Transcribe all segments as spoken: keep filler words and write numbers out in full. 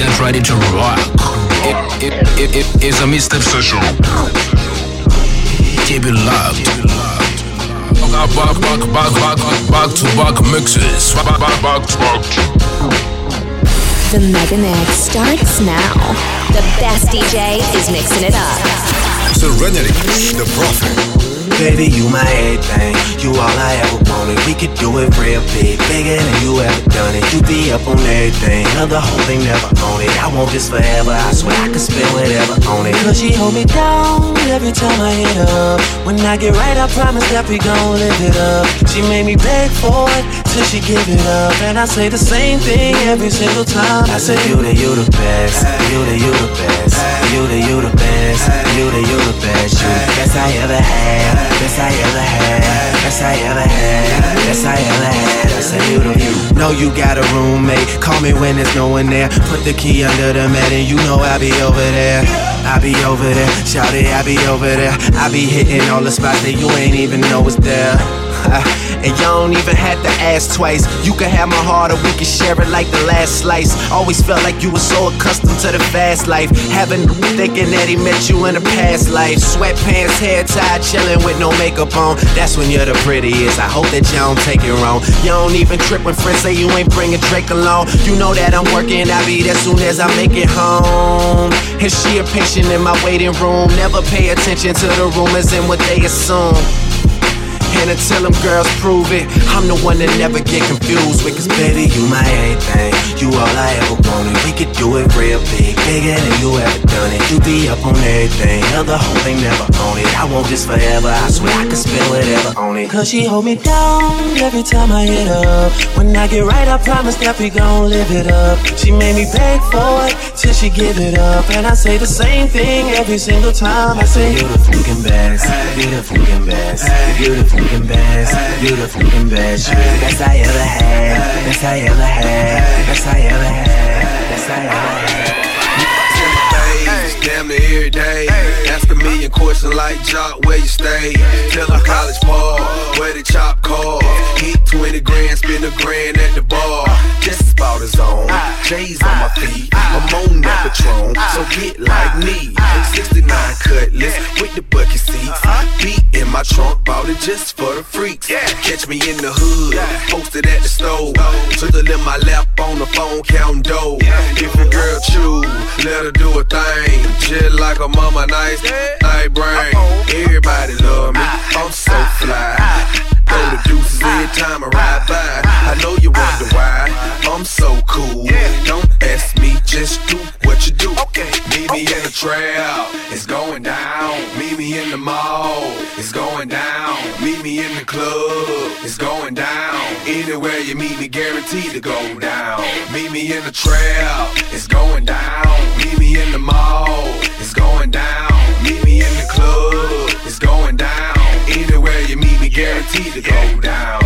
get ready to rock. It, it, it, it is a mixtape session. Keep it locked. Back, back, back, back, back, back to back mixes. Back, back, back to back. The Mega Mix starts now. The best D J is mixing it up. Serenity, the prophet. Baby, you my everything, you all I ever wanted. We could do it real big, bigger than you ever done it. You be up on everything, love the whole thing, never own it. I want this forever, I swear I could spend whatever on it. Cause she hold me down every time I hit her. When I get right, I promise that we gon' live it up. She made me beg for it, till she give it up. And I say the same thing every single time. I say you the, you the best, you the, you the best, you the, you the best, you the, you the best, you the best I ever had. Best I ever had, best I ever had, best I ever had. I say you the you. Know you got a roommate, call me when there's no one there. Put the key under the mat and you know I be over there. I be over there, shout it, I be over there. I be hitting all the spots that you ain't even know is there. And you don't even have to ask twice. You can have my heart or we can share it like the last slice. Always felt like you were so accustomed to the fast life. Having thinking that he met you in a past life. Sweatpants, hair tied, chilling with no makeup on. That's when you're the prettiest. I hope that you don't take it wrong. You don't even trip when friends say you ain't bringing Drake along. You know that I'm working, I'll be there soon as I make it home. And she a patient in my waiting room. Never pay attention to the rumors and what they assume. And until them girls prove it, I'm the one that never get confused with. Cause baby, you my everything, you all I ever wanted. We could do it real big, bigger than you ever done it. You be up on everything, love the whole thing, never own it. I want this forever, I swear I could spend whatever on it. Cause she hold me down every time I hit her. When I get right, I promise that we gon' live it up. She made me beg for it, till she give it up. And I say the same thing every single time. I say you the fucking best, you the fucking best, you the fucking best, you the fucking best, you the best I ever had, best I ever had, best I ever had, best I ever had. Damn near every day. Ask a million questions like Jock, where you stay? Tell them college ball, where the chop call. Hit twenty grand, spend a grand at the bar. Just about his own, J's on my feet. I'm on that Patron, so get like me. sixty-nine Cutlass with the bucket seats. Beat in my trunk, bought it just for the freaks. Catch me in the hood, posted at the stove. Twiddle in my lap on the phone, counting dough. If a girl choose, let her do a thing. Just like a mama, nice, nice brain. Everybody love me, I'm so fly. Throw the deuces every time I ride by. I know you wonder why I'm so cool. Don't ask me, just do what you do. Meet me in the trail, it's going down. Meet me in the mall, it's going down. Meet me in the club, it's going down. Anywhere you meet me, guaranteed to go down. Meet me in the trail, it's going down. Meet me in the mall, it's going down. Meet me in the club, it's going down. Anywhere you meet me, guaranteed to go down.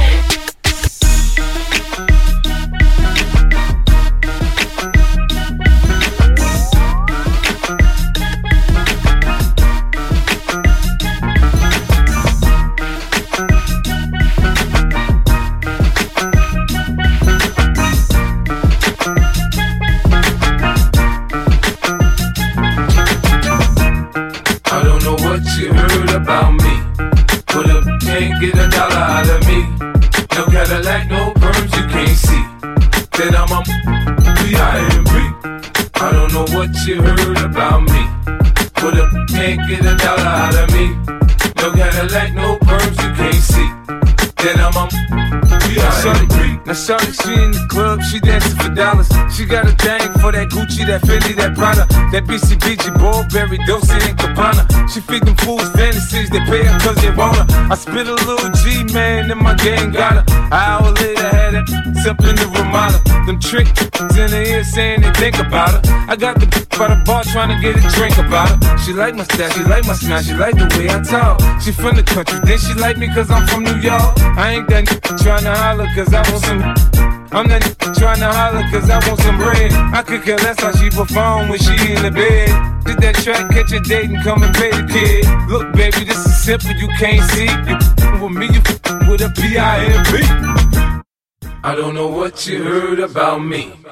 You heard about me, but up can't get a dollar out of me. No Cadillac, no perms, you can't see that I'm a B I M B. I don't know what you heard about me, but up can't get a dollar out of me. No Cadillac, no perms, you can't see that I'm a B I M B. Now shawty, she in the club, she dancing for dollars. She got a thing for that Gucci, that Fendi, that Prada, that B C B G, Burberry, Dolce and Gabbana. She feed them fools fantasies, they pay her cause they want her. I spit a little G, man, and my gang got her. An hour later, had her up in the Ramada. Them trick in the ear saying they think about her. I got the by the bar trying to get a drink about her. She like my style, she like my smile, she like the way I talk. She from the country, then she like me cause I'm from New York. I ain't that trying to holler cause I want some. I'm not trying to holler cause I want some bread. I could care less how she perform when she in the bed. Did that track, catch a date and come and pay the kid. Look baby, this is simple, you can't see. You with me, you with a P I M B. I don't know what you heard about me,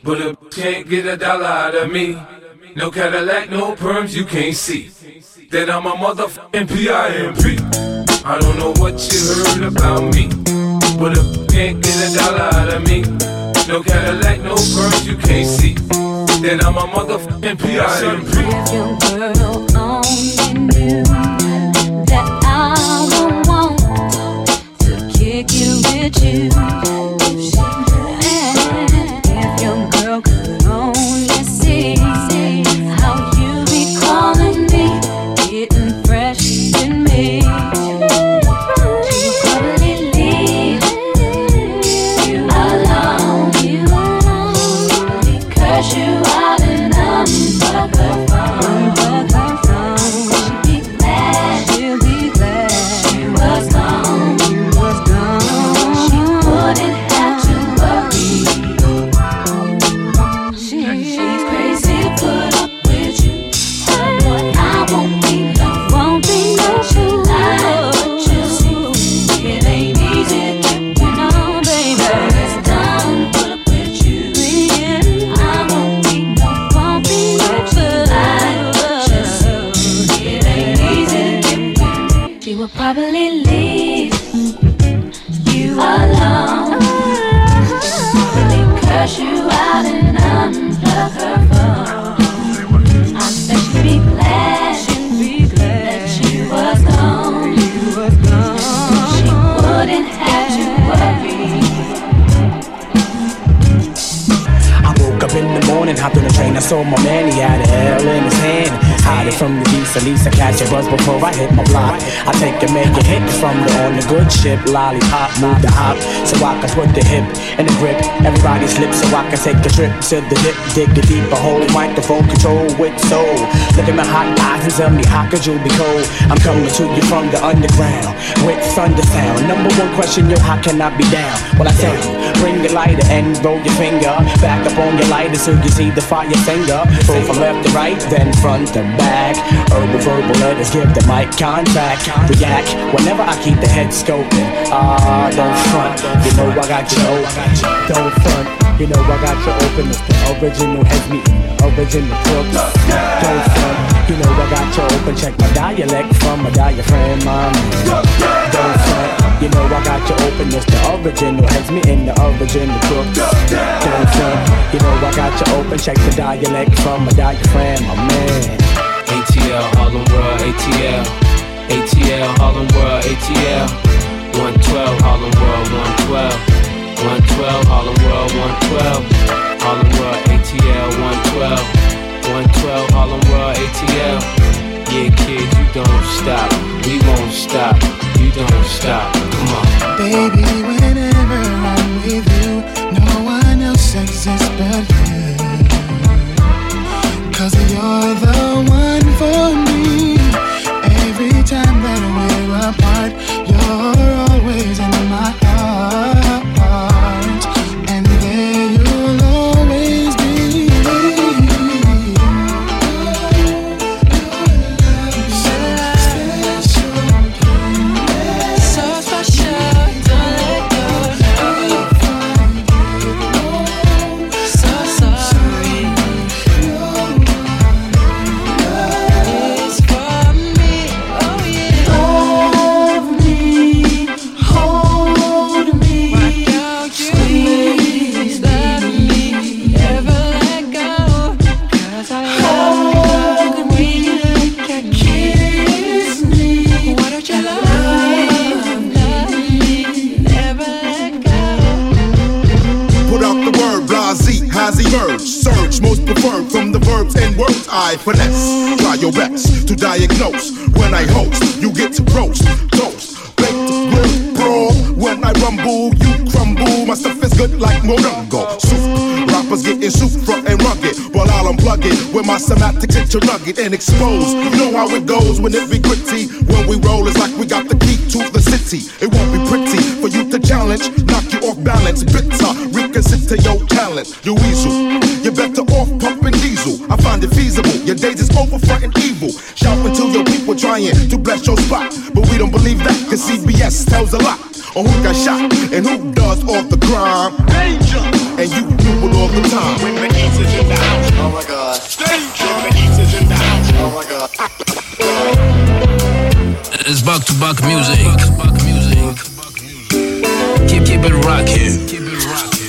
But a can't get a dollar out of me. No Cadillac, no perms, you can't see. That I'm a motherfucking P I M P. I don't know what you heard about me. But a can't get a dollar out of me. No Cadillac, no perms, you can't see. That I'm a motherfucking P I M P. If your girl only knew that I would want to kick it with you. And if your girl could only see how you be calling me, getting fresh in me, she would probably leave you alone, you alone, because you out and unplug her phone, unplug her phone. She'd be glad, she'll be glad she was gone, she was gone. She wouldn't have to worry. She, she's crazy to put up with you. I know I won't be no, won't be no. She lied, but you see, it ain't easy to get, you know, baby. It's done, put up with you. I won't be no, won't be no. She lied, but you see, it ain't easy to get. She would probably leave you alone, probably curse you out and unplug her phone. I bet she'd be glad, she'd be glad that she was gone, she was gone. She wouldn't have to worry. I woke up in the morning, hopped on the train, I saw my man, he had a L in his hand. Hiding from the beast, at least I catch a buzz before I hit my block. I take a make a hit from the on the good ship. Lollipop, move the hop, so I can put the hip in the grip. Everybody slip so I can take a trip to the dip. Dig a deeper hole, microphone control with soul. Look at my hot eyes and tell me how could you be cold? I'm coming to you from the underground with thunder sound. Number one question, yo, how can I be down? Well, I tell you, bring your lighter and roll your finger back up on your lighter so you see the fire finger. Go from left to right, then front to back. Herbal verbal letters give the mic contact. React whenever I keep the head scoping. Ah, don't front, you know I got you open. Don't front, you know I got you open. It's the original heads meeting, the original crooks. Don't front, you know I got you open. Check my dialect from my diaphragm, mom. Don't front, you know I got you open. It's the original heads meeting, the original crooks. Don't front, you know I got you open. Check the dialect from my diaphragm, my man. A T L, Harlem World, A T L. A T L, Harlem World, A T L. one twelve, Harlem World, one twelve. one twelve, Harlem World, one twelve. Harlem World, A T L, one twelve. one twelve, Harlem World, A T L. Yeah, kid, you don't stop. We won't stop. You don't stop. Come on. Baby, whenever I'm with you, no one else exists but you. Cause you're the one for me. Every time that we're apart, you're always in my heart. And there you'll always be. So special, don't let go. So sorry. It's for me, oh yeah. Love me, hold me, squeeze me, never let go. Cause I hug me, kiss me. Why don't you love me, love me, never let go. Put out the word, blase, has emerged. Surge, most preferred from the verbs and words I finesse. Try your best to diagnose. When I host, you get to roast, toast, baked, grilled, brawl. When I rumble, you crumble. My stuff is good like Morongo. Soup, rappers getting soup front and rugged. While I'll unplug it with my semantics into rugged and exposed. You know how it goes when it be gritty. When we roll, it's like we got the key to the city. It won't be pretty for you to challenge, knock you off balance. Bitter, reconsider your talent. You weasel, you're better off pumping diesel. I find it feasible. Your days is over frontin' evil. Shout until your people trying to bless your spot. But we don't believe that, cause C B S tells a lot. or who got shot and who does all the crime. Danger, and you do it all the time. When the East is in the house, oh my God. Danger, when the East is in the house, oh my God. It's back to back music. Back music. Keep keep it rocking. Keep it rocking.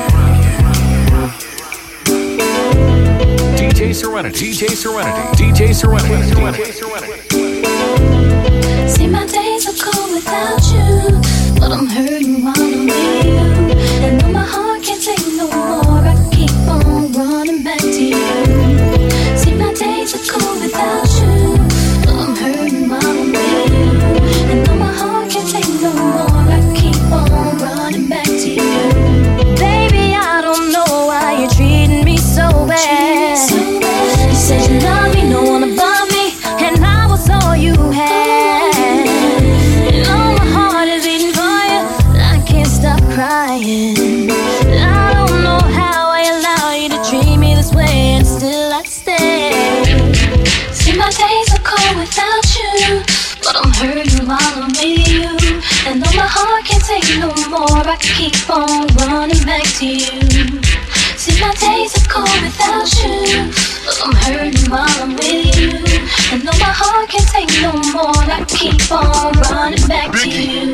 D J Serenity, D J Serenity, D J Serenity, D J Serenity. See, my days are cold without you, but I'm hurting while I'm with you. And though my heart can't take no more, I keep on running back to you. See, my days are cold without you, but I'm hurting while I'm with you. And though my heart can't take no more, I keep on running back to you. Baby, I don't know why you're treating me so bad. You said you love me, no one above me, and I was all you had. And all my heart is beating for you, I can't stop crying. I don't know how I allow you to treat me this way, and still I stay. See, my days are cold without you, but I'm hurting while I'm with you. And though my heart can't take no more, I keep on running back to you. See, my days are cold without you, but I'm hurting while I'm with you. And though my heart can't take no more, I keep on running back to you.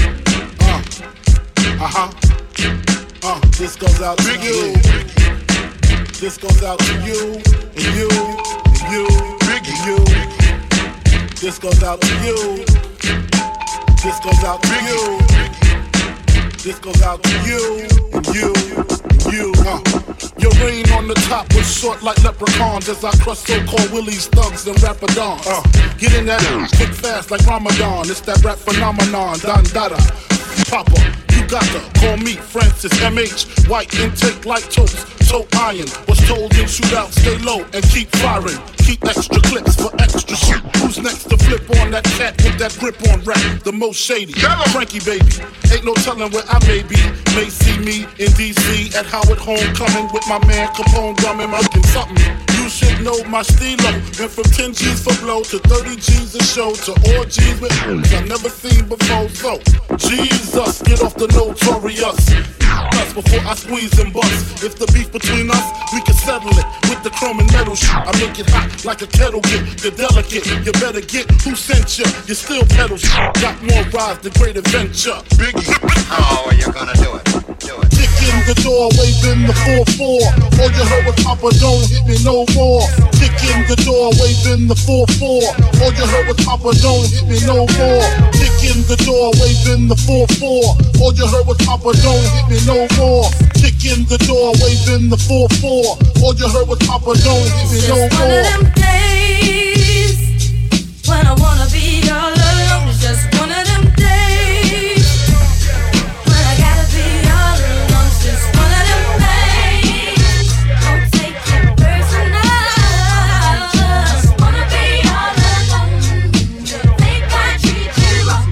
Uh, uh-huh. Uh, this goes out to you. This goes out to you, and you, and you, and you. This goes out to you. This goes out to you. This goes out to you, and you, and you. Uh. Your reign on the top was short like leprechauns as I crush so-called willies, thugs, and rapadons. Uh. Get in that quick fast like Ramadan. It's that rap phenomenon, Don Dada. Papa, you got to call me Francis M H. White intake like toast, toe iron. Was told in shootout, stay low and keep firing. Keep extra clips for extra shit. Who's next to flip on that cat with that grip on rap? The most shady, Frankie baby. Ain't no telling where I may be. May see me in D C at Howard Homecoming with my man Capone drumming, looking something. You should know my stilo. Went from ten G's for blow to thirty G's a show to all G's with I've never seen before. So Jesus, get off the notorious. Us before I squeeze and bust. If the beef between us, we can settle it with the chrome and metal shit. I make it hot like a kettle get. You're delicate, you better get who sent you. You still pedal shit. Got more rides, the great adventure. Biggie. How are you gonna do it? Do it. Kick in the door, waving the four four. All you heard was Papa, don't hit me no more. Kick in the door, waving the four four. All you heard was Papa, don't hit me no more. Kick in the door, waving the four four. All you heard was Papa, don't hit me no more. Kick in the door, waving the four four. All you heard was Papa, don't hit me no more. It's just one of them days when I wanna be all alone. It's just one of them days when I gotta be all alone. It's just one of them days. Don't take it personal. I just wanna be all alone. Think I treat you wrong.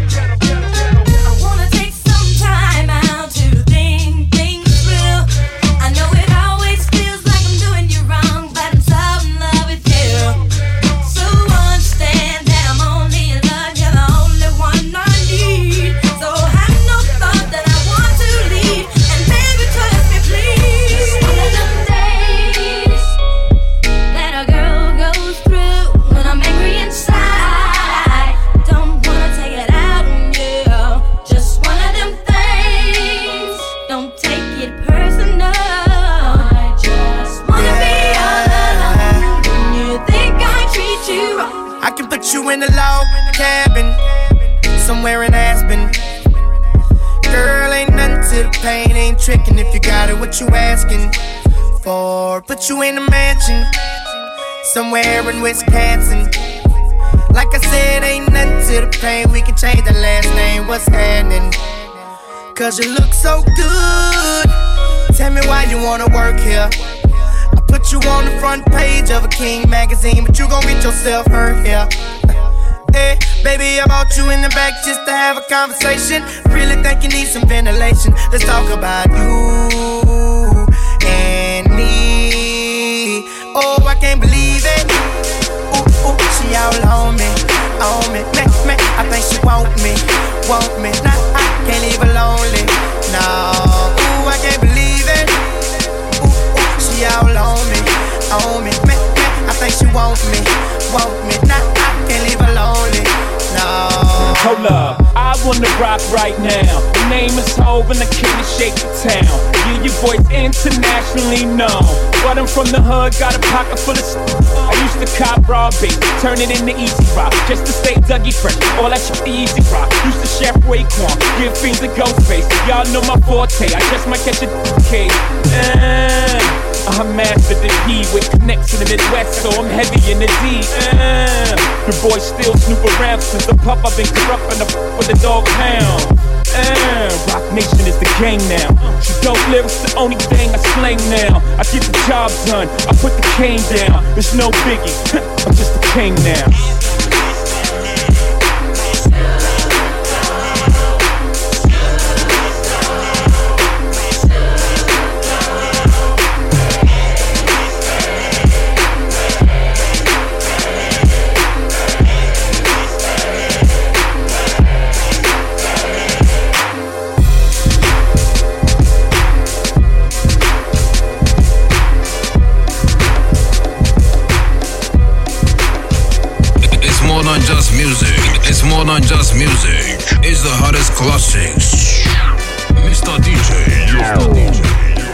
I wanna take some time out to think things through. I know it always feels like I'm doing you wrong, but I'm so in love with you. So understand that I'm only in love, you're the only one I need. So have no thought that I want to leave, and baby, trust me, please. One of them days that a girl goes through when I'm angry inside. Don't wanna take it out on you. Just one of them things. Don't take it personal. I just wanna be all alone when you think I treat you wrong. I can put you in a log cabin somewhere in Aspen. Girl, ain't nothing to the pain, ain't tricking if you got it. What you asking for? Put you in a mansion somewhere in Wisconsin. Like I said, ain't nothing to the pain. We can change the last name. What's happening? Cause you look so good. Tell me why you wanna work here. I put you on the front page of a King magazine, but you gon' get yourself hurt here. Hey, baby, I brought you in the back just to have a conversation. Really think you need some ventilation. Let's talk about you and me. Oh, I can't believe it. Ooh, ooh, she all on me, on me. Me, me, I think she want me, want me. Nah, I can't leave she want me, want me. Nah, I can't leave her lonely. No. Hold up, I wanna rock right now. The name is Hov and the king to shake the town. Yeah, your boy's internationally known, but I'm from the hood, got a pocket full of st- I used to cop raw bait, turn it into easy rock, just to stay Dougie fresh. All that shit easy rock. Used to chef Raekwon, give fiends a ghost face. Y'all know my forte, I just might catch a case. Uh, I mastered the D with connects in the Midwest, so I'm heavy in the D. Uh, the boy still snoop around since the pup. I've been corrupting the f- with the dog pound. Uh, Rock Nation is the gang now. She dope lyrics, the only thing I slang now. I get the job done, I put the cane down. It's no biggie, I'm just the king now. Just music, it's more than just music. It's the hottest classics. Mister D J, Mister D J.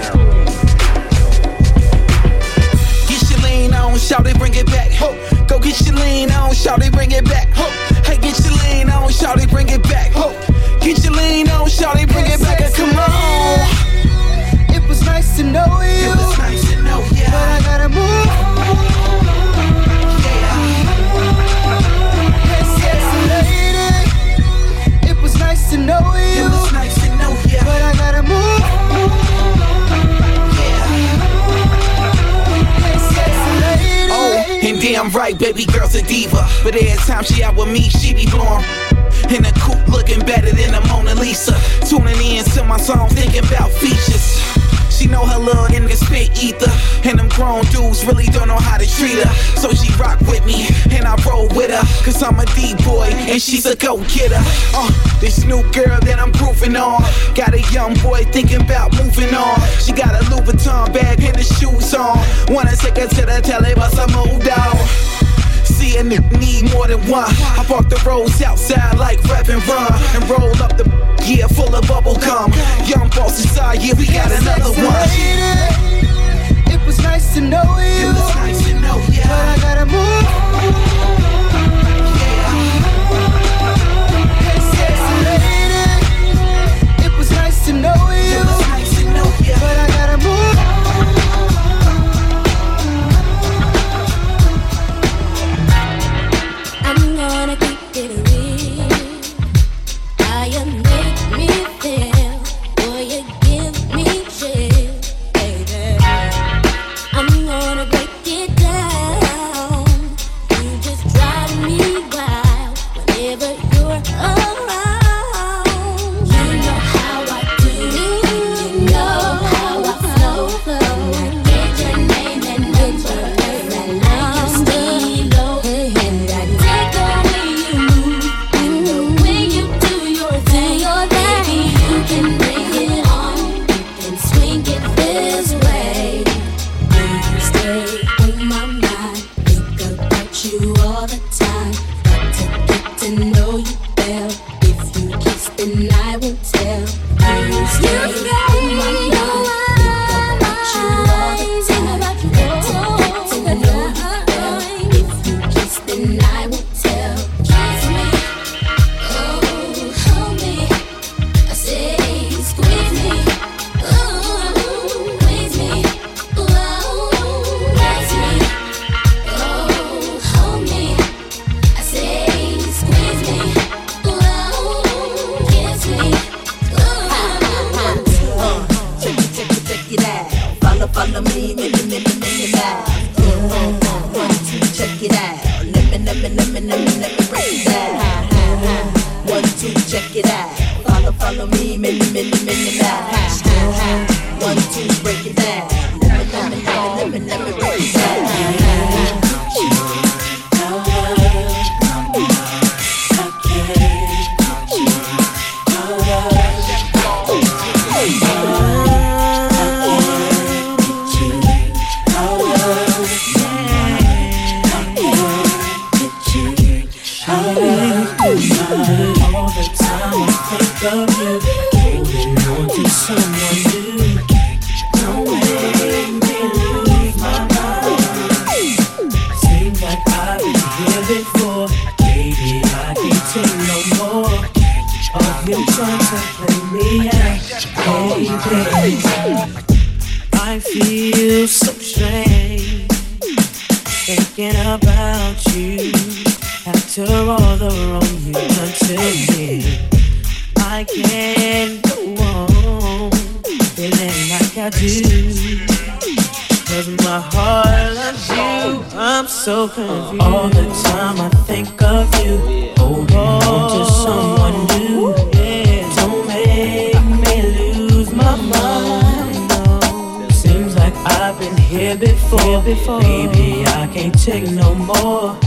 Get your lean on, shout it, bring it back. Ho. Go get your lean on, shout it, bring it back. Ho. Hey, get your lean on, shout it, bring it back. Ho. Get your lean on, shout it, bring it back. Come on. It was nice to know you, it was nice to know you, but I gotta move. Nice to know you, it was nice to know you, but I gotta move. Yeah. Oh, and damn right, baby girl's a diva, but every time she out with me, she be blowing in a coupe, looking better than a Mona Lisa. Tuning in to my song, thinking about features. She know her little nigga spit ether, and them grown dudes really don't know how to treat her. So she rock with me, and I roll with her, cause I'm a D-boy, and she's a go-getter. Uh, this new girl that I'm grooving on, got a young boy thinking about moving on. She got a Louis Vuitton bag and the shoes on, wanna take her to the telly, but I moved out. See a nigga need more than one. I park the roads outside like rap and run, and roll up the yeah full of bubble gum. Young boss inside, yeah we got another one. It was nice to know you, it was nice to know you, but I gotta move. Yeah. It was nice to know you, it was nice to know you, but I gotta move. I'm gonna keep it real. How you make me feel, boy, you give me chills, baby. I'm gonna break it down. You just drive me wild whenever you're around. You know how I do, you know how I flow, flow. Get your name and number, and I can stay low. And I take the way you move, and the way you do your thing, baby. You can bring it on, you can swing it this way. You stay on my mind, think about you all the time. Got to get to know you well. If you kiss, then I won't tell. You stay on my mind, think about you all the time. Got to get to know you well. If you kiss, then I won't tell. Kiss me, oh, hold me. I say, squeeze me, oh, squeeze me, oh, kiss me, oh, hold me. I say, squeeze me, oh, kiss me, oh. Check it, check it, check it out. Follow, follow me, me, me, me, me, me, me, one, two, check it out. Let me, let me, let me, let me, let me break it down. One, two, check it out. Follow, follow me, me, me, me, me, me, me. One, two, break it down. Let me, let me, let me, let me, let me break it down. strange thinking about you. After all the wrong you done to me, I can't go on feeling like I do. Cause my heart loves you, I'm so confused. All the time I think of you, holding on to someone new. Yeah, don't make me lose my mind. No, seems like I've been here before, before. Baby, I can't take no more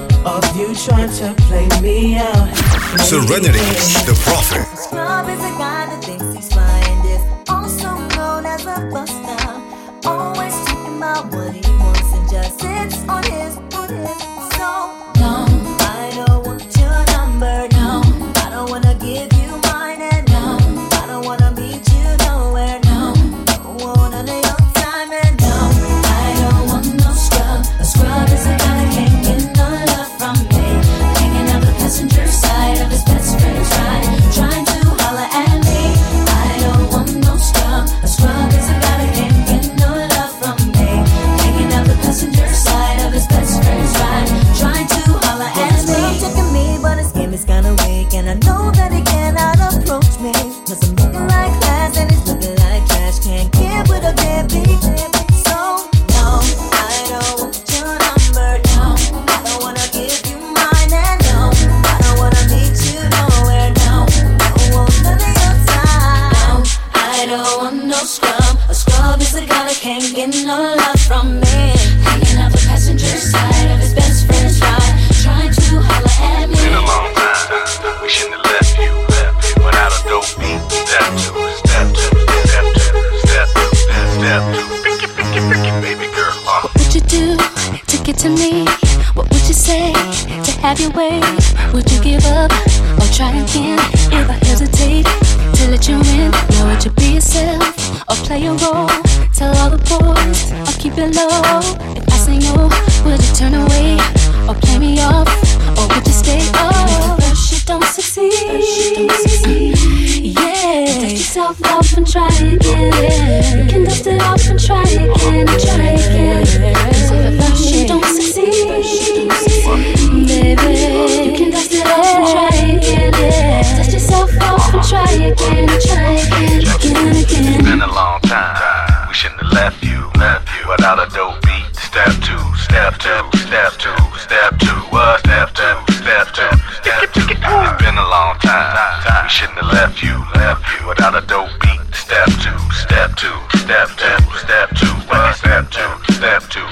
of you trying to play me out. Serenity, the prophet. Scrub is a guy that thinks he's flying, is also known as a buster. Always talking about what he wants and just sits on his booty. So, no, I don't want your number, no. I don't wanna give you mine, and no, I don't wanna meet you nowhere, no. Don't want none of your time, and no, I don't want no scrub. A scrub is a guy that can't get no love from me. Hanging out the passenger side of his best friend's ride, trying to holler at me. I don't want no scrub. A scrub is a guy that can't get no love from me. Hanging out the passenger side of his best friend's ride, trying to holler at me. He's checking me, but his game is kinda weak, and I know that he cannot approach me. Cause I'm looking like class and he's looking like trash. Can't get with a deadbeat. So, no, I don't want your number, no. I don't wanna give you mine, and no, I don't wanna meet you nowhere, no. Don't want none of your time. No, I don't want no scrub. A scrub is a guy that can't get no love from me. Hanging out the passenger side of his best friend's ride, trying to holler at me. Been a long time, we shouldn't have left you, left you without a dope beat. Step two, step two, step two, step two, step two. Picky, picky, picky, baby girl. Uh. What would you do to get to me? What would you say to have your way? Would you give up or try again? If I hesitate to let you in, now would you be yourself or play a role? Tell all the boys I'll keep it low. If I say no, would you turn away or play me off, or would you stay? Oh, first you don't succeed. Yeah, dust yourself off and try again. You can dust it off and try again and try again. So if first you don't succeed, baby, you can dust it off and try again. Dust yourself off and try again and try again, again, again. It's been a long time, we shouldn't have left you, left you without a dope beat. Step two, step two, step two, step two, what? Step two, step two, step two. It's been a long time, we shouldn't have left you, left you without a dope beat. Step two, step two, step two, step two, what? Step two, step two.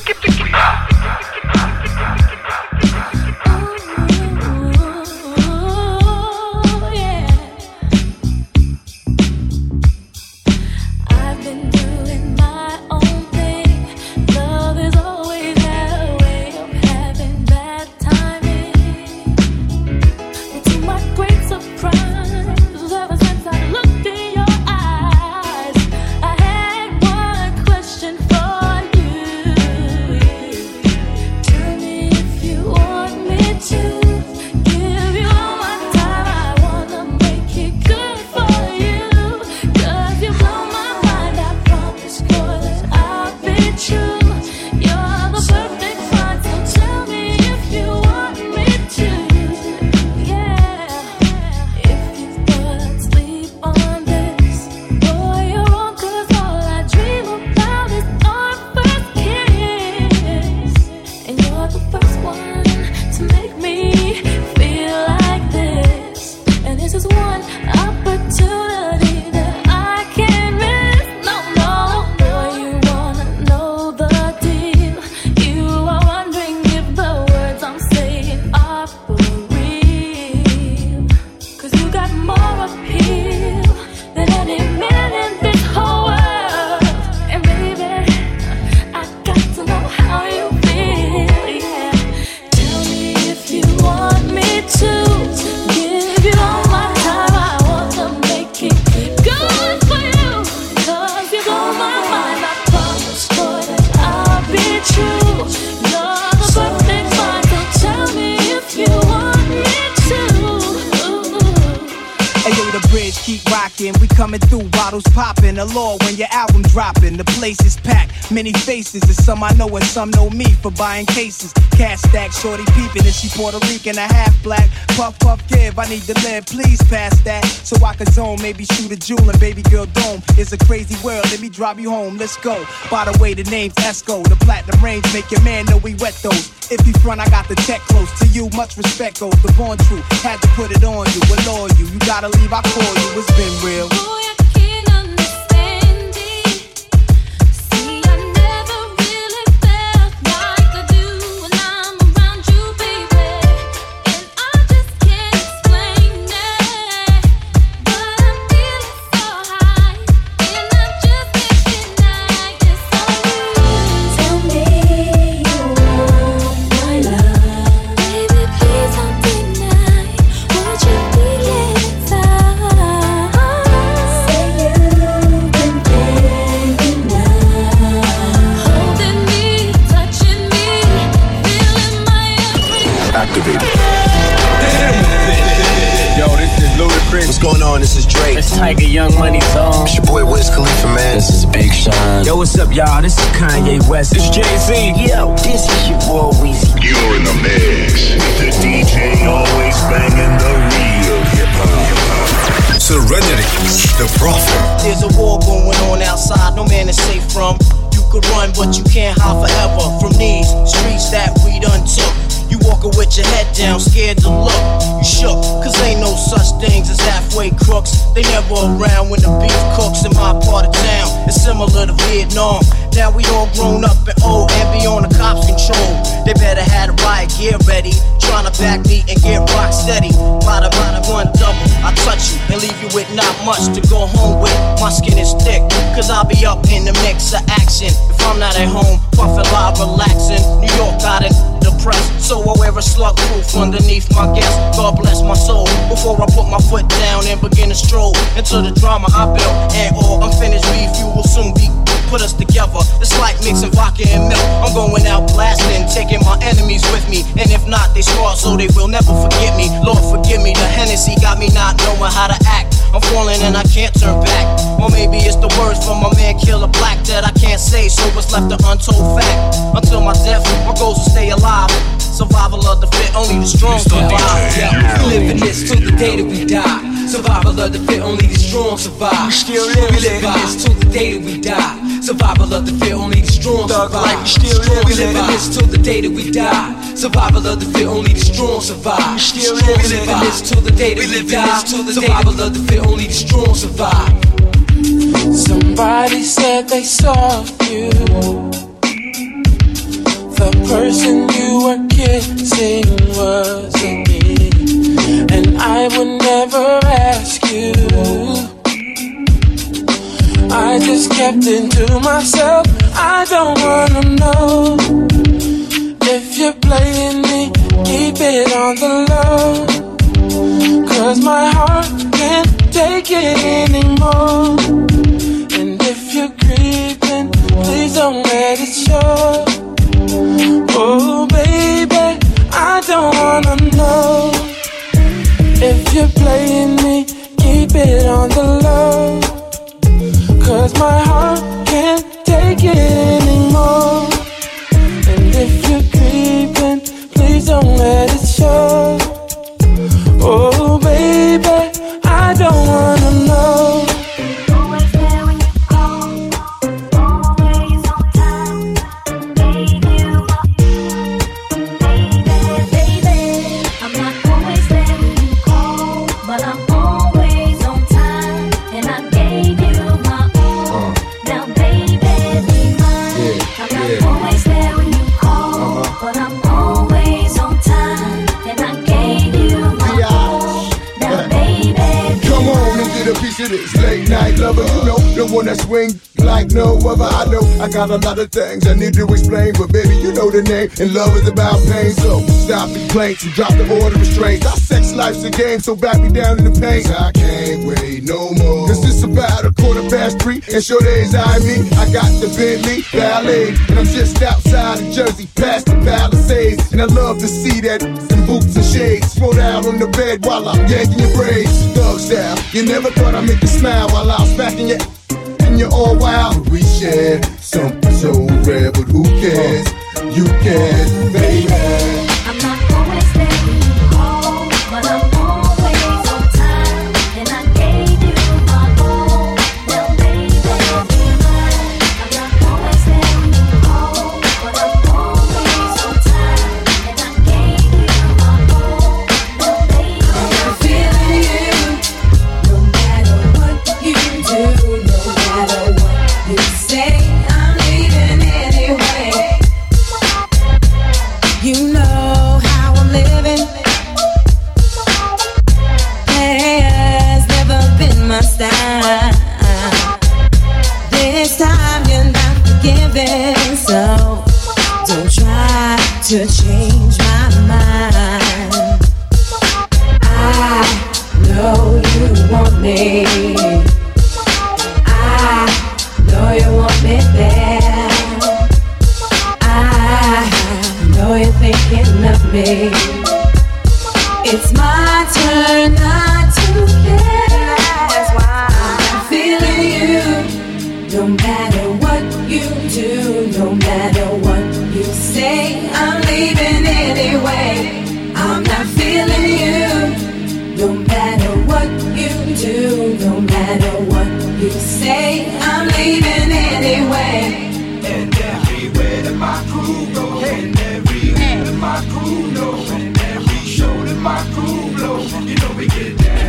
I've been doing my own thing. Love is always had a way of having bad timing. But to my great surprise, ever since I looked in your eyes, I had one question for you. Tell me if you want me to give you all my time. I wanna make it good for you. Cause you blow my mind, I promise, cause I'll be true. You're the perfect one, so tell me if you want me to. Yeah, if you could sleep on this, boy, you're wrong, cause all I dream about is our first kiss. And you're the first one to make me feel like this. And this is one opportunity that I can't miss. No, no, boy, you wanna know the bottles popping, a law when your album dropping. The place is packed, many faces. And some I know and some know me for buying cases. Cash stack, shorty peeping, and she Puerto Rican, a half black. Puff, puff, give, I need to live, please pass that. So I can zone, maybe shoot a jewel and baby girl dome. It's a crazy world, let me drive you home, let's go. By the way, the name's Esco, the platinum range make your man know we wet those. If you front, I got the tech close. To you, much respect goes, the born true. Had to put it on you, allure you. You gotta leave, I call you, it's been real. What's going on? This is Drake. It's Tiger, Young Money Zone. It's your boy Wiz Khalifa, man. This is Big Sean. Yo, what's up, y'all? This is Kanye West. This is Jay-Z. Yo, this is your boy Weezy. You're in the mix with the D J always banging the real hip-hop. Serenity, the Prophet. There's a war going on outside, no man is safe from. You could run, but you can't hide forever from these streets that we done took. You walking with your head down, scared to look. You shook, cause ain't no such things as halfway crooks. They never around when the beef cooks in my part of town. It's similar to Vietnam. Now we all grown up and old and be on the cops' control. They better have the riot gear ready. Trying to back me and get rock steady. Bada bada one double, I touch you and leave you with not much to go home with. My skin is thick, cause I'll be up in the mix of action. If I'm not at home, puffin' live, relaxing. New York got it depressed, so I wear a slug proof underneath my guest. God bless my soul. Before I put my foot down and begin to stroll into the drama I built. And all unfinished beef, you will soon be put us together. It's like mixing vodka and milk. I'm going out blasting, taking my enemies with me. And if not, they smart, so they will never forget me. Lord, forgive me, the Hennessy got me not knowing how to act. I'm falling and I can't turn back. Or maybe it's the words from my man Killer Black that I can't say, so it's left an untold fact. Until my death, my goals will stay alive. Survival of the fit, only the strong survive. Yeah, we live in this till the day that we die. Survival of the fit, only the strong survive. Still living this till the day that we die. Survival of the fit, only the strong survive. Still we live in this till the day that we die. Survival of the fit, only the strong survive. Still we live in this till the day that we die. Survival of the fit, only the strong survive. Somebody said they saw you. The person you were kissing wasn't me, and I would never ask you. I just kept it to myself. I don't wanna know if you're playing me. Keep it on the low, cause my heart can't take it anymore. And if you're creeping, please don't let it show. Oh baby, I don't wanna know if you're playing me. Keep it on the low, cause my heart can't take it anymore. And if you're creeping, please don't let it show. Oh baby, I don't wanna know. Always there when you call, always on time. Baby, you baby, baby. I'm not always there when you call, but I'm always on time. And I gave you my all. Now baby, be mine. I'm not always there when you call, but I'm always on time. And I gave you my all. Now baby, be Come on and get a piece of this late night lover. You know, the one that swing like no other. I know I got a lot of things I need to explain, but baby, you know the name, and love is about pain. So stop the complaints and drop the order of restraints. Our sex life's a game, so back me down in the paint. I can't wait no more, cause it's about a quarter past fast tree, and sure days I me. I got the Bentley Ballet, and I'm just outside of Jersey, past the Palisades. And I love to see that in boots and shades, thrown out on the bed while I'm yanking your braids. Thug style, you never thought I'd make you smile while I was smacking you, and you're all wild. We share something so rare, but who cares? You can, baby. I'm not always there when you call, but I'm always on time. And I gave you my all. Now, baby, be mine. I'm not always there when you call, but I'm always on time. And I gave you my all. Now, baby, I'm feeling you. No matter what you do, no matter what you say, I'm leaving anyway. You know how I'm living. Has never been my style. This time you're not forgiving, so don't try to change my mind. I know you want me. I know you want me there. I know you're thinking of me. It's my turn not to care. That's why I'm feeling you. No matter what you do, no matter what you say, I'm leaving anyway. I'm not feeling you. No matter what you do, no matter what you say, I'm leaving anyway. And everywhere that my crew goes, and everywhere that my crew knows, and every show that my crew blows, you know we get down.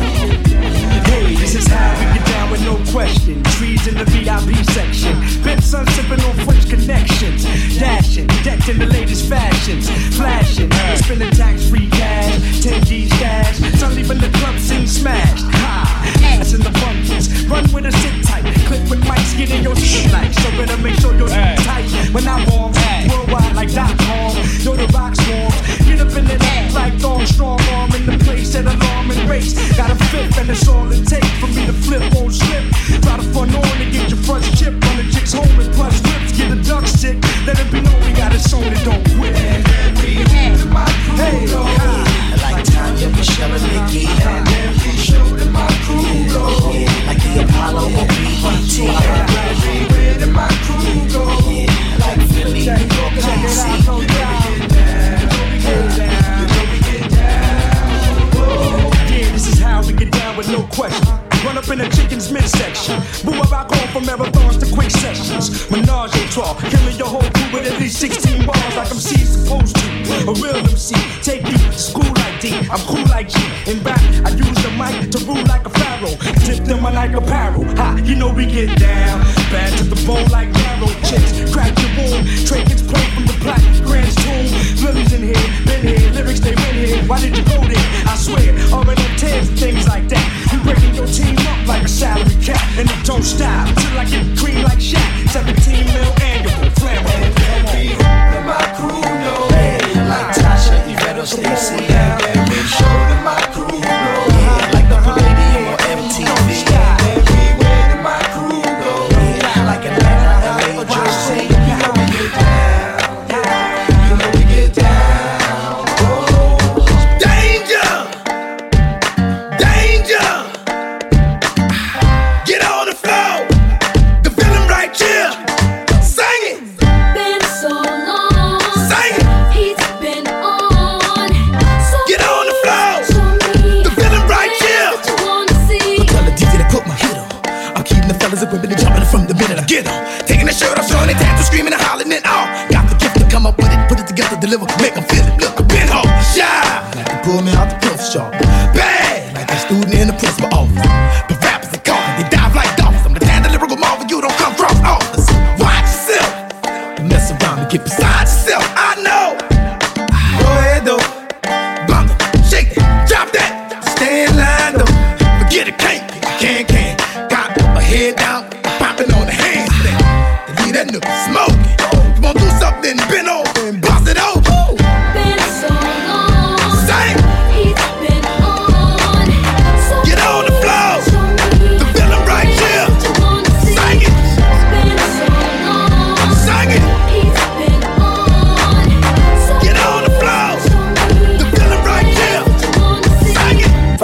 Hey, this is how we get down with no question. Trees in the V I P section. Bent sun sipping on French connections. Dashing, decked in the latest fashions. Flashing, spending tax-free cash. ten G's cash. Some leaving the club scene smashed. Ha, ass in the bumpkins. Run with a sit tight. Click with mics, get in your shit like. So better make sure you're tight. When I warm, worldwide like dot com. Know the rock swarms. Get up in the act like Dawn Strong Arm in the place at alarm and race. Got a fifth and it's all it takes for me to flip, won't slip. Try to fun on to get your front chip on the chicks home and plus whips. Get a duck sick, let it be known we got it sewn and don't quit. And every that my crew goes, like Tanya, Michelle, and Nikki. And every show that my crew goes, like the Apollo or B E T. Everywhere that my crew goes, like Philly, New York, D C. You know we get down, you know we get down. Yeah, this is how we get down with no question. Run up in the chicken's midsection. Boo, I rock on from marathons to quick sessions. Menage a trois, killing your whole crew with at least sixteen bars like I'm C supposed to. A real M C, take you to school like D. I'm cool like G. In rap, I use the mic to rule like a pharaoh. Dip them in like apparel. Ha, you know we get down. Bad to the bone like narrow chicks. Crack your womb. Trey gets played from the black Grand's tomb. Lily's in here, been here, lyrics they win here. Why did you go there? I swear, all in them tears and things like that. You breaking your team up like a salary cap, and it don't stop till I get cream like Shaq. seventeen mil annual, flammable. Every that my crew knows, like Tasha, Yvette, or Stacey. and every show that my crew knows, like the Palladium or M T V. everywhere that my crew goes, like Atlanta, L A, or Jersey. you know we get down, you know we get down. Oh, Danger! Danger! Get on the floor! The feeling right here! Sing it! Been so long. Sing it! He's been on. So Get on the floor! show me The feeling right here! what you wanna see. Tell the D J to put my hit on. I'm keeping the fellas and women and jumping from the minute I get on. Taking the shirt off, showing it, tattoo, screaming and hollering and all. Got the gift to come up with it, put it together, deliver, make them feel it. Look, Look, been home, shy, like they pull me out the clothes shop. bad. Like a student in the principal office. But rappers, they call it, they dive like dolphins. I'm the kind of lyrical marvel, you don't come cross office. Watch yourself, Don't mess around and get beside watch yourself, I know. Go ahead though. Bump it, shake it, drop that. Stay in line though. Forget it, can't, can, can. Got my head down, popping on the handstand. And leave that nigga smoking. Come on, do something, bend over and bust it over. Been so long. Sing, He's been on. So get on the floor. show me The feeling right here. what you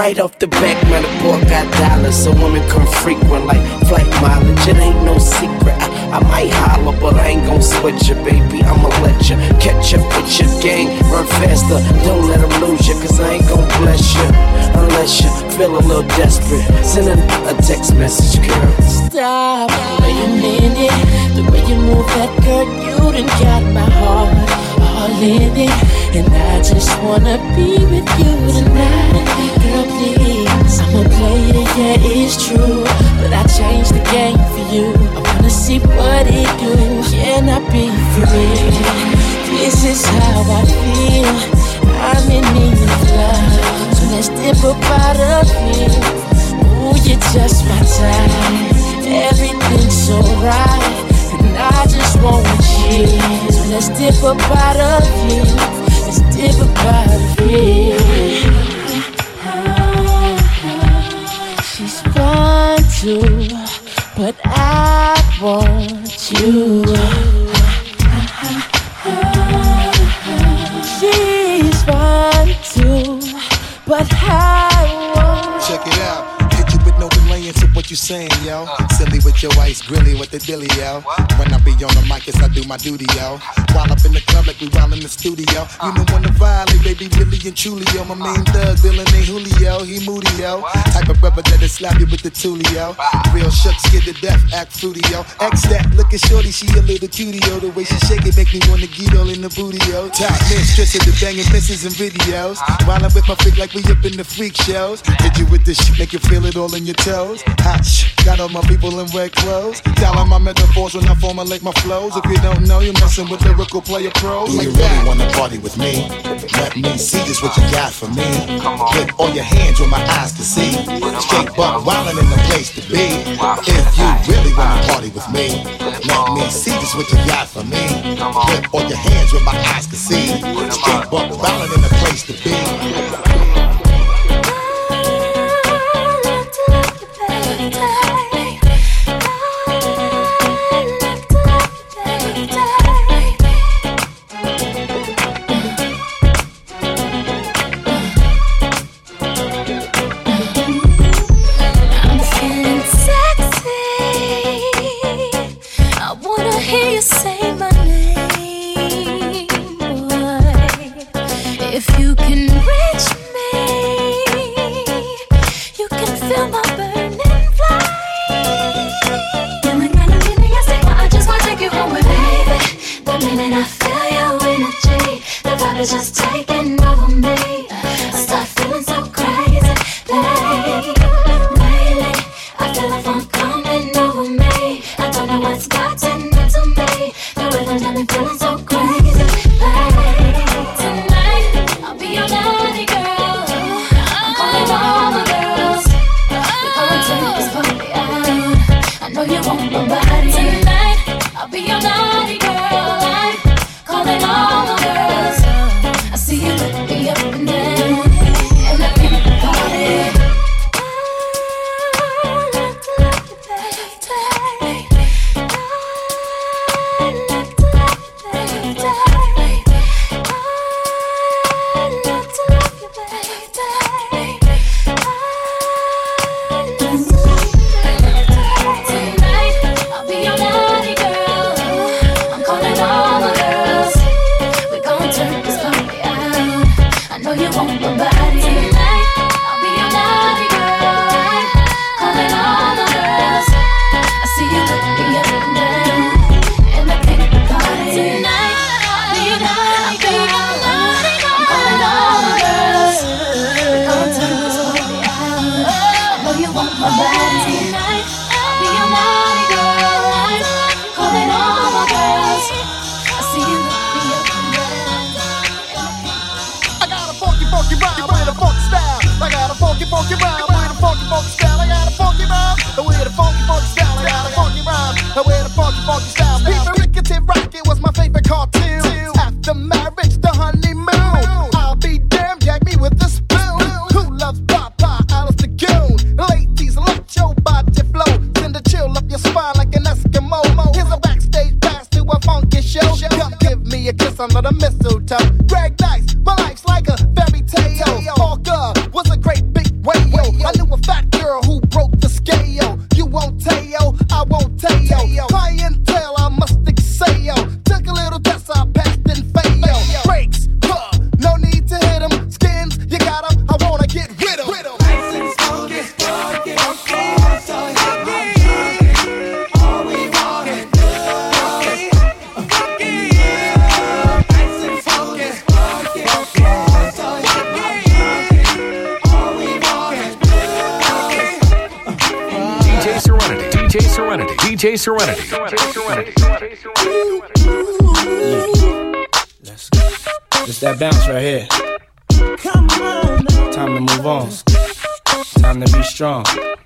Right off the back, man, the boy got dollars, so women come frequent like flight mileage. It ain't no secret. I, I might holler, but I ain't gon' sweat you, baby. I'ma let you catch up with your gang, run faster. Don't let them lose you, cause I ain't gon' bless you unless you feel a little desperate. Send a, a text message, girl. Stop, wait a minute. The way you move that girl, you done got my heart all in it. And I just wanna be with you tonight. Girl, please, I'm a player, yeah, it's true, but I changed the game for you. I wanna see what it do. Can I be free? This is how I feel. I'm in need of love, so let's dip up out of here. Ooh, you're just my type. Everything's so right, and I just want you. So let's dip up out of here. Let's dip up out of here. She's fun too, but I want you. She's fun too, but I want. Check it out. Hit you with no delaying to what you saying, yo. Silly with your ice, grilly with the dilly, yo. When I be on the mic, yes, I do my duty, yo. While up in the club like we while in the studio. You know when to violate, baby, really and truly, yo. My main thug, villain ain't Julio, he moody, yo. Type of brother that'll slap you with the tulio. Real shook, scared to death, act fruity, yo. X that, look at shorty, she a little cutie, yo. The way she shake it make me wanna get all in the booty, yo. Top mistress of the banging misses and videos. While I'm with my freak like we up in the freak shows. Hit you with this shit, make you feel it all in your toes. Hot shh, got all my people in red clothes. Telling my metaphors when I formulate my flows. If you don't know, you're messing with lyrical player pros. Do you really wanna party with me? Let me see just what you got for me. Put all your hands where my eyes can see. Straight buck wildin' in the place to be. If you really wanna party with me, let me see just what you got for me. Put all your hands where my eyes can see. Straight buck wildin' in the place to be. Just taking over me. I start feeling so crazy, babe. Lately, I feel a funk coming over me. I don't know what's gotten into me. The rhythm got me feeling so crazy, babe. Tonight, I'll be your naughty girl. I'm calling all my girls. We're gonna turn this party out. I know you want my body. Tonight, I'll be your naughty girl. I'm calling all my girls. See you look me up and down, and I can't party. I like to love you, baby. I like to love you, baby. I like to love you, baby. Tonight, I'll be your naughty girl. I'm calling all my girls. We're gonna turn this party out. I know you want my body. Tonight, I'll be your naughty girl. Calling all the girls. I see you look me up and down, and I can't party. Tonight, I'll be your naughty girl. I'm calling all the girls. We're gonna turn this party out. I know you want my body. Tonight, I'll be your naughty girl. Calling all the girls. I see you look me up and down. Funky rhyme with a funky style. I got a funky, funky rhyme with a funky, funky style. I got a funky rhyme with a funky, funky style. I got a funky rhyme with a funky, funky style. People Rickety Rocket was my favorite cartoon. After marriage, the honeymoon. I'll be damned, gag me with a spoon. Who loves Papa, Alice the Goon? Ladies, let your body flow. Send a chill up your spine like an Eskimo. Here's a backstage pass to a funky show. Come give me a kiss under the mistletoe. Greg Nice, my life's like a fairy tale. Parker was a great big wave. J Serenity. Let's go. It's that bounce right here. Come on. Time to move on. Time to be strong.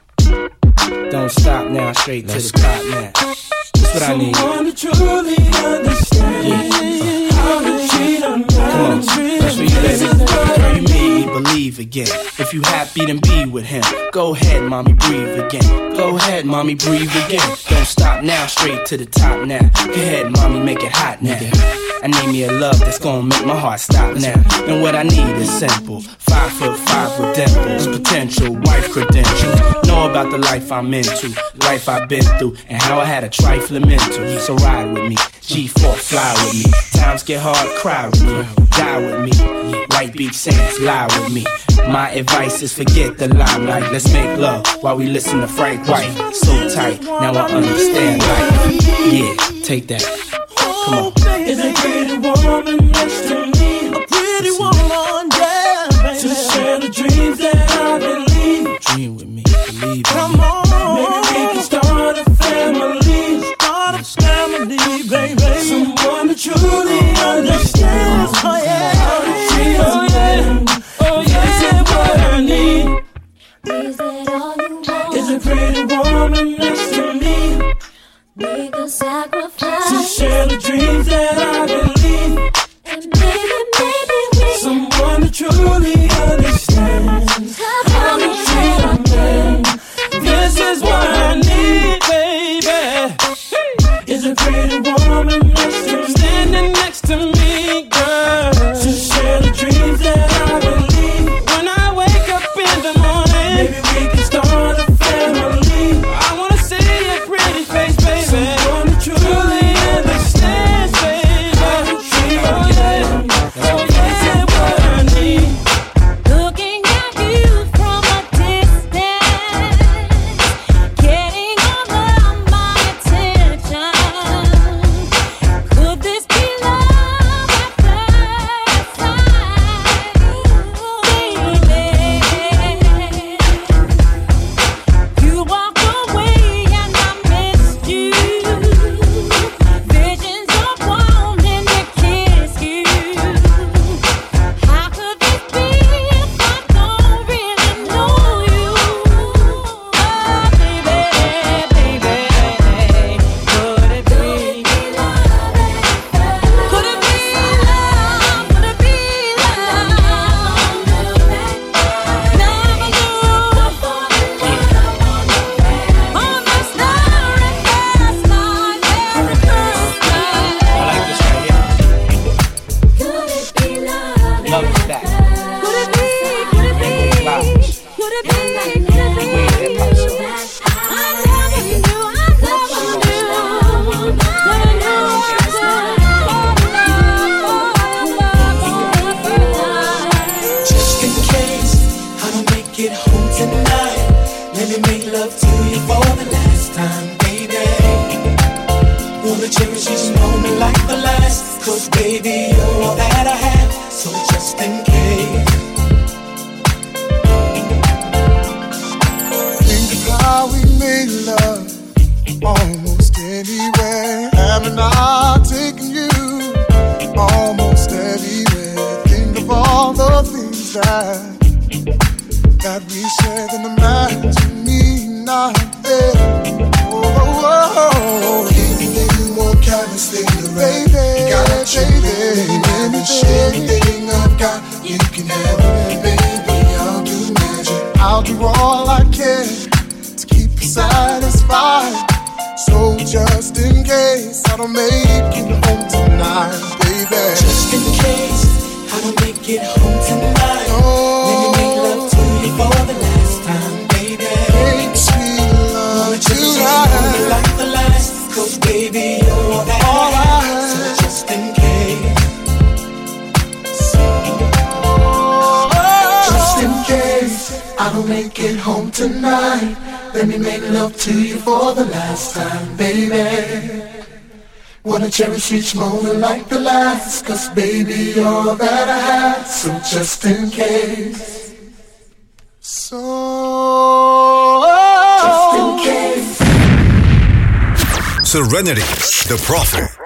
Don't stop now, straight to the top now. That's what I need. Someone to truly understand. Yeah. How to treat a man. Come on, that's for you, baby. Girl, you made me believe again. If you happy, then be with him. Go ahead, mommy, breathe again. Go ahead, mommy, breathe again. Don't stop now, straight to the top now. Go ahead, mommy, make it hot now. I need me a love that's gonna make my heart stop now. And what I need is simple. Five foot five with dimples, potential wife credentials. Know about the life I'm into, life I've been through, and how I had a trifling mental. So ride with me, G four, fly with me. Times get hard, cry with me, die with me. White beach saints, lie with me. My advice is forget the limelight. Let's make love while we listen to Frank White. So tight, now I understand life. Yeah, take that. Come on. Is a pretty woman next to me? A pretty woman, yeah, baby. To share the dreams that I believe. Dream with me, believe in Come me. on, maybe we can start a family. Start a family, baby. Someone to truly understands. Oh yeah, how to treat a man. Oh yeah, that's what I need. Is that all you want? Is a pretty woman next to me? Make a sacrifice to share the dreams that I believe. And maybe, maybe we someone to truly understand how to treat a man. This is what I need, baby. Is a pretty woman next to me, standing next to me, girl, to share the dreams that I believe. When I wake up in the morning, maybe we can start a family. I wanna see your pretty face, baby. Someone to truly understand, baby. Oh yeah, oh yeah, that's what I need. looking at you from a distance, getting all of my attention. Could this be love at first sight, baby? You walked away and I missed you. Visions of wanting to kiss you. How could this be if I don't really know you? Oh, baby, baby, could it be? Could it be love? Could it be love? Never knew. On the starry first night, very first night. I like this right here. Could it be love? Love is back. Could it be? Could it be? Flowers. Could it be? Could it be? Wait, hip hop show. I never knew, I never knew what I knew. Just in case I don't make it home tonight, let me make love to you for the last time, baby. Wanna cherish each moment like the last, cause baby, you're all that I have. So just in case, Think of how we made love almost anywhere. Haven't I taken you almost everywhere? Think of all the things that that we shared in the night to me not there. Oh, oh, oh. Give you a little more chemistry, baby. Got you, baby. Anything I've got, you can have it, baby. I'll do magic. I'll do all I can to keep you satisfied. So just in case I don't make it home tonight, baby. just in case I don't make it home tonight, let me make love to you for the last time, baby. Make sweet love tonight, like the last, cause baby, you're all that all I I have. have. So just in case, just in case I don't make it home tonight, let me make love to you for the last time, baby. Wanna cherish each moment like the last, cause baby, you're all that I have. So just in case, so just in case. Serenity, The Prophet.